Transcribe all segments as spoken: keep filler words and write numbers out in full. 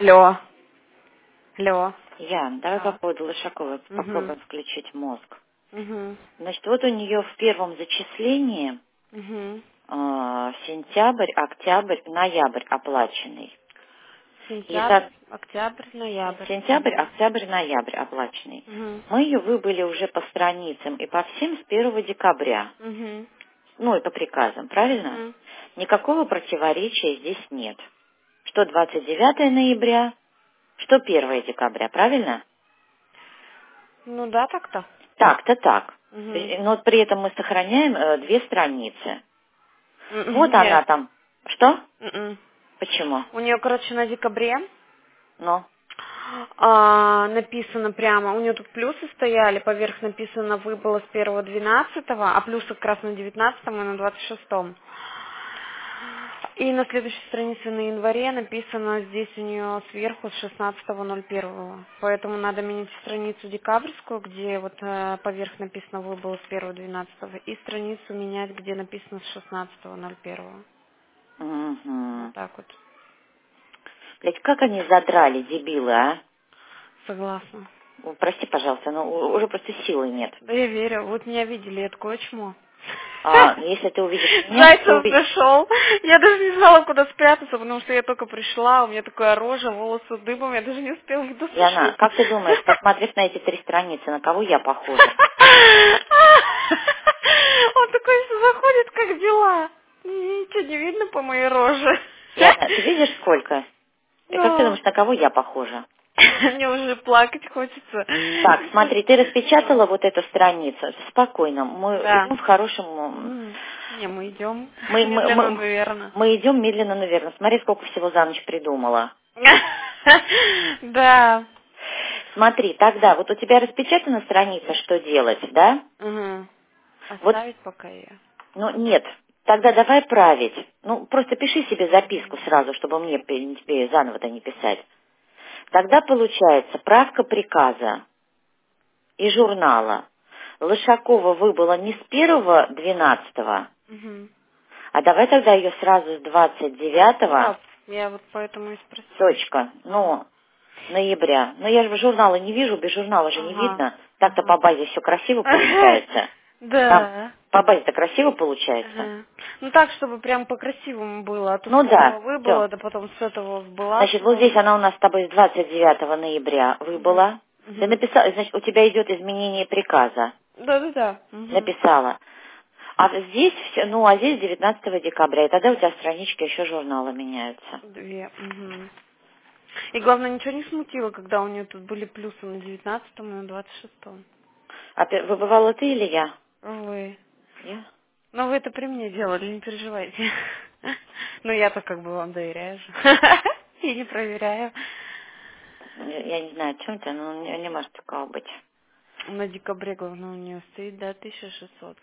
Алло. Алло. Ян, давай по Так. поводу Лошаковой Угу. попробуем включить мозг. Угу. Значит, вот у нее в первом зачислении Угу. э, сентябрь, октябрь, ноябрь оплаченный. И Сентябрь, так, октябрь, ноябрь. сентябрь, Угу. октябрь, ноябрь оплаченный. Угу. Мы ее выбыли уже по страницам и по всем с первого декабря. Угу. Ну и по приказам, правильно? Угу. Никакого противоречия здесь нет. Что двадцать девятое ноября, что первое декабря, правильно? Ну да, так-то. Так-то так. Угу. Э, Но при этом мы сохраняем э, две страницы. Вот она Нет. там. Что? М-м. Почему? У нее, короче, на декабре Ну. а, написано прямо, у нее тут плюсы стояли, поверх написано выбыло с первого двенадцатого, а плюсы как раз на девятнадцатом и на двадцать шестом. И на следующей странице на январе написано здесь у нее сверху с шестнадцатого ноль первого. Поэтому надо менять страницу декабрьскую, где вот э, поверх написано выбыло с первого двенадцатого, и страницу менять, где написано с шестнадцатого ноль первого. Вот Угу. так вот. Блять, как они задрали, дебилы, а? Согласна. Ну, прости, пожалуйста, но у- уже просто силы нет. Да я верю. Вот меня видели, я такое чмо. А если ты увидишь меня, то Зайцев увидишь. зашел. Я даже не знала, куда спрятаться, потому что я только пришла, у меня такая рожа, волосы дыбом, я даже не успела их Яна, досушить. как ты думаешь, посмотрев на эти три страницы, на кого я похожа? Он такой заходит, как дела. Ничего не видно по моей роже. Яна, ты видишь сколько? И как ты Ну, думаешь, на кого я похожа? мне уже плакать хочется. Так, смотри, ты распечатала вот эту страницу. Спокойно. Мы Да. идем в хорошем... м, М, Не, мы идем Мы, мы, медленно, мы, но верно. мы идем медленно, наверное. Смотри, сколько всего за ночь придумала. Да. Смотри, тогда, вот у тебя распечатана страница, что делать, да? Угу. Вот, Оставить пока ее. ну, нет. Тогда давай править. Ну, просто пиши себе записку сразу, чтобы мне пе- тебе заново-то не писать. Тогда получается правка приказа и журнала. Лошакова выбыла не с первого двенадцатого, Угу. а давай тогда ее сразу с двадцать девятого, Да, я вот поэтому и спросила. точка, Ага. ну, ноября. Но я же журнала не вижу, без журнала же не Ага. видно. Так-то по Ага. базе все красиво получается. Там Да. по базе-то красиво получается. Ага. Ну так, чтобы прям по-красивому было, а то Ну с первого да, все. выбыло, да потом с этого в Значит, вот Балашова. здесь она у нас с тобой с двадцать девятого ноября Угу. выбыла. Ты Угу. написала, значит, у тебя идет изменение приказа. Да-да-да. Угу. Написала. А здесь все, ну, а здесь девятнадцатого декабря, и тогда у тебя странички еще журнала меняются. Две. Угу. И главное, ничего не смутило, когда у нее тут были плюсы на девятнадцатом и на двадцать шестом. А ты, выбывала ты или я? Вы. Я? Но вы это при мне делали, не переживайте. Ну, я-то как бы вам доверяю же. И не проверяю. Я, я не знаю, о чем ты, но не, не может такого быть. На декабре, главное, у нее стоит, да, тысяча шестьсот.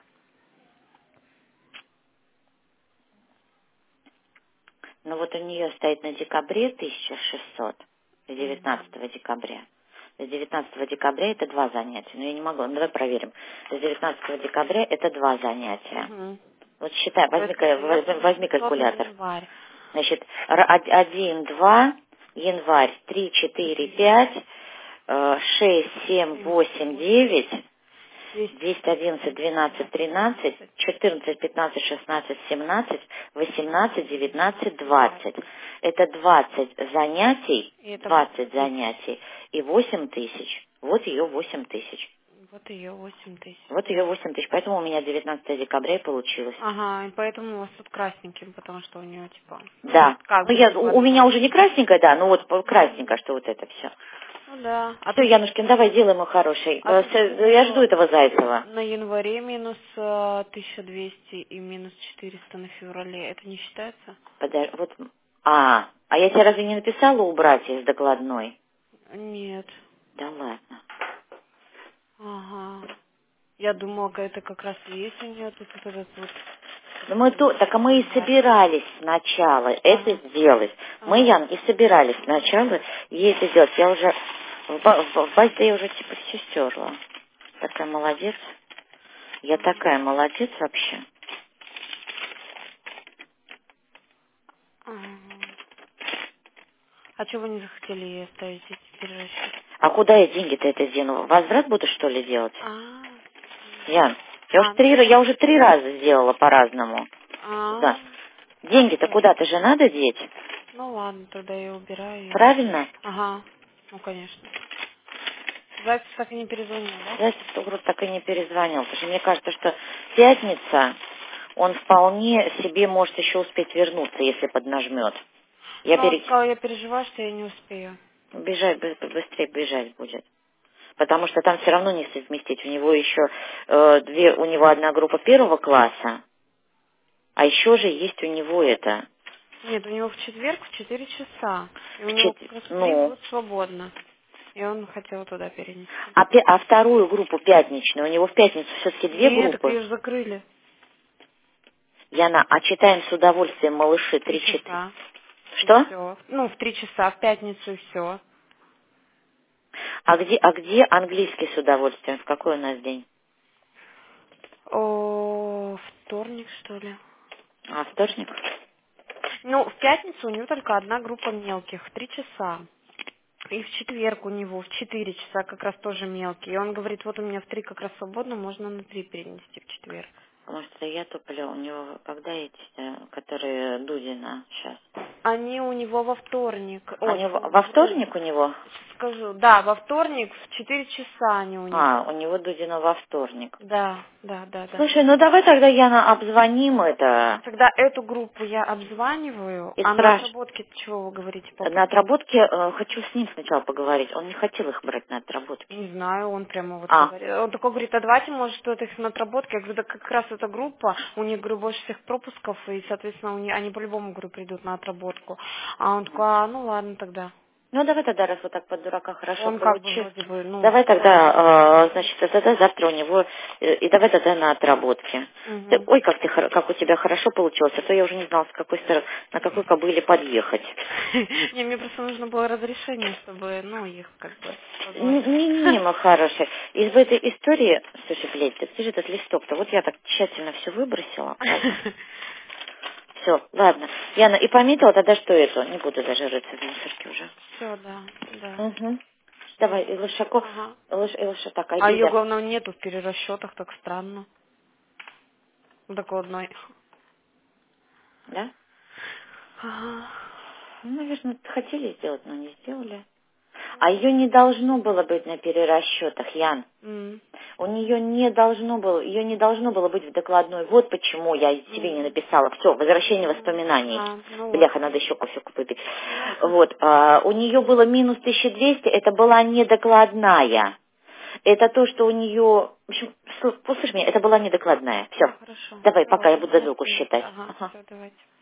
Но вот у нее стоит на декабре тысяча шестьсот, с Угу. девятнадцатого декабря. С девятнадцатого декабря это два занятия. Но я не могу, ну, давай проверим. С девятнадцатого декабря это два занятия. Угу. Вот считай, То возьми, есть ка- остается возьми, возьми восемьсот на калькулятор. январь. Значит, один, два, январь, три, четыре, пять, шесть, семь, семь, восемь, восемь, девять, десять, десять, одиннадцать, двенадцать, двенадцать, тринадцать, тринадцать, четырнадцать, пятнадцать, шестнадцать, семнадцать, восемнадцать, девятнадцать, двадцать. двадцать. Это двадцать занятий, И это восемь двадцать тысяч. занятий и восемь тысяч. Вот ее восемь тысяч. Вот ее восемь тысяч, Вот ее да. восемь тысяч. Поэтому у меня девятнадцатого декабря и получилось. Ага, и поэтому у вас тут красненьким, потому что у нее типа, ну, Да. как Ну, бы я, не у, у меня подвод. уже не красненькая, да, ну вот Мгм. красненькая, что вот это все. Ну да. А Все, тут, Янушкин, давай делай, мой хороший. а Э, тут у с- Я жду нее этого Зайцева. на январе минус э, тысяча двести и минус четыреста на феврале. Это не считается? Подож- вот, а, а я тебе разве не написала убрать из докладной? Нет. Да ладно. Ага. Я думала, это как раз и есть у нее тут вот этот вот Ну мы то, так а мы и январь. собирались сначала это Ага. сделать. Мы, Ага. Ян, и собирались сначала ей это сделать. Я уже в, ба- в базе я уже типа все стерла. Такая молодец. Я такая молодец вообще. Ага. А чего вы не захотели ей оставить эти перерасчеты? А куда я деньги-то это сделала? Возврат буду, что ли, делать? А, Ян, я уже а, три, ну, я уже три раза сделала по-разному. а, Да. Деньги-то хорошо. куда-то же надо деть. Ну ладно, тогда я убираю ее. Правильно? Ага, ну конечно. Зайцев так и не перезвонил, да? Зайцев вроде так и не перезвонил. Потому что мне кажется, что пятница, он вполне себе может еще успеть вернуться, если поднажмет. Я Ну, он пере... сказал, я переживаю, что я не успею. бежать, бы- быстрее бежать будет. Потому что там все равно не совместить. У него еще э, две, у него одна группа первого класса, а еще же есть у него это. Нет, у него в четверг в четыре часа. И у В него чет... как раз в три Ну, будет свободно. И он хотел туда перенести. а, пе- а вторую группу пятничную, у него в пятницу все-таки две Нет, так группы. ее же закрыли. Яна, а читаем с удовольствием малыши Три три-четыре. часа. И Что? все. Ну, в три часа, в пятницу и все. А где, а где английский с удовольствием? В какой у нас день? О, вторник, что ли? А, вторник? Ну, в пятницу у него только одна группа мелких, в три часа. И в четверг у него в четыре часа как раз тоже мелкие. И он говорит, вот у меня в три как раз свободно, можно на три перенести в четверг. Потому что я туплю. У него когда эти, э, которые Дудина сейчас? Они у него во вторник. Ой, Они во, фу, во вру. вторник у него? Сейчас скажу. Да, во вторник в четыре часа они у А, него. у него Дудина во вторник. Да, да, да, да. Слушай, ну давай тогда, Яна, обзвоним это Тогда эту группу я обзваниваю, и а на спрашиваем. отработке чего вы говорите по На пути? отработке э, хочу с ним сначала поговорить. Он не хотел их брать на отработке. Не знаю, он прямо вот А, говорит. Он такой говорит, а давайте, может, что-то их на отработке. Я говорю, да как раз эта группа, у них, говорю, больше всех пропусков, и, соответственно, у них, они по-любому, говорю, придут на отработку. А он такой, а, ну ладно тогда. ну давай тогда, раз вот так под дурака хорошо Он как бы получил. вроде бы, ну, Давай устроен. тогда, э, значит, тогда завтра у него, э, и давай тогда на отработке. Ты- Угу. ой, как, ты, хоро- как у тебя хорошо получилось, а то я уже не знала, с какой стороны, на какой кобыле подъехать. Не, мне просто нужно было разрешение, чтобы, ну, их как бы позвать. Не-не-не, мой хороший. Из этой истории, слушай, блядь, ты ты же этот листок-то, вот я так тщательно все выбросила. Все, ладно. Яна, и пометила тогда, что это, не буду даже рыться в мусорке уже. Все, да, да. Угу. Давай, Всё. и Лошако, Ага. Лош, и Лоша, так, А ее, Айда. главное, нету в перерасчетах, так странно. Докладной. Да? Ага. Ну, наверное, хотели сделать, но не сделали. А ее не должно было быть на перерасчетах, Ян. М. У нее не должно было, ее не должно было быть в докладной. Вот почему я тебе не М. написала. Все, возвращение Мгм. воспоминаний. А, ну вот. Бляха, надо еще кофе купить. Ну. Вот, а, у нее было минус тысяча двести, это была не докладная. Это то, что у нее... В общем, слу- послушай меня, это была не докладная. Все. Хорошо. Давай, Ну пока я ладно, буду давайте задолго вместе. считать. Ага, Ага. все, давайте.